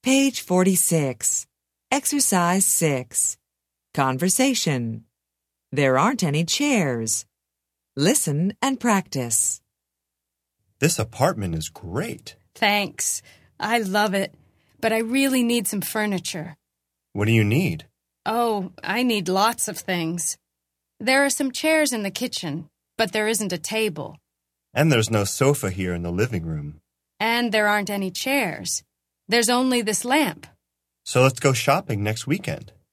Page 46. Exercise 6. Conversation. There aren't any chairs. Listen and practice. This apartment is great. Thanks. I love it. But I really need some furniture. What do you need? Oh, I need lots of things. There are some chairs in the kitchen, but there isn't a table. And there's no sofa here in the living room. And there aren't any chairs. There's only this lamp. So let's go shopping next weekend.